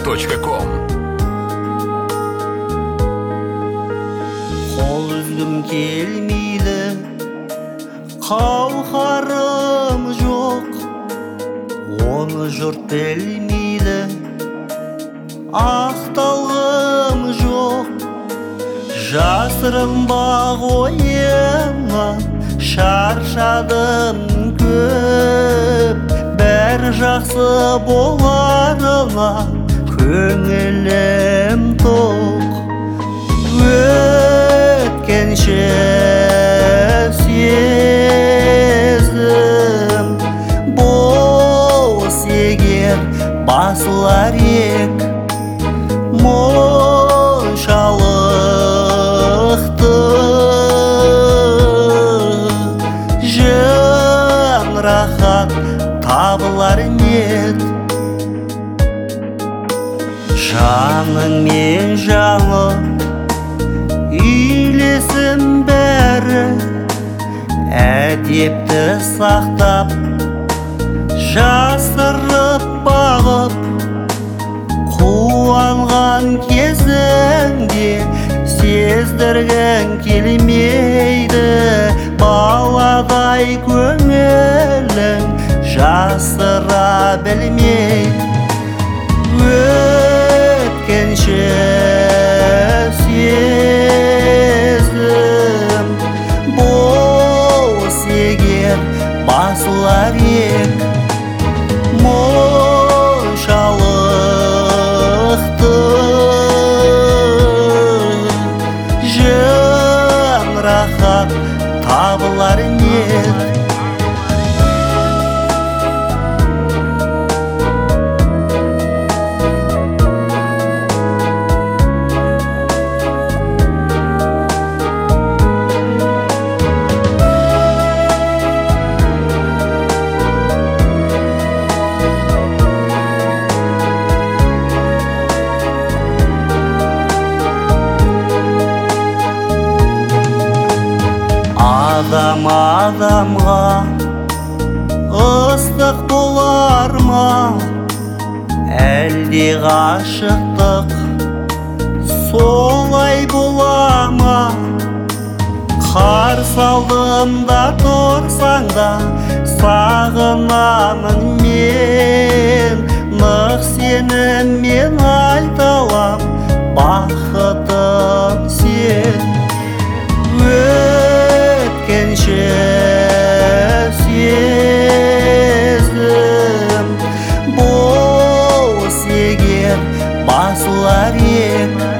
Gmail.com. Қол үзгім келмейді, қауқарым жоқ, оны жұрт білмейді, ақталғым жоқ. Жасырынбақ ойымнан шаршадым көп, бәрі жақсы боларына көңілім тоқ. Өткенше сезім бос егер басылар ек, моншалықты жын рахат табылар нет. Жаның мен жаным үйлесім бәрі, әдепті сақтап жасырып бағып, қуанған кезіңде сездіргің келмейді, баладай көңілің жасыра білмей. Өткенше сезім бос егер басылар ек, моншалықты жын рахат табылар нет. Адам адамға ыстық болар ма, әлде ғашықтық солай бола ма? Қарсы алдымда тұрсаң да сағынамын мен, нық сеніммен айталам бақытым сен. Өткенше сезім бос егер басылар ек,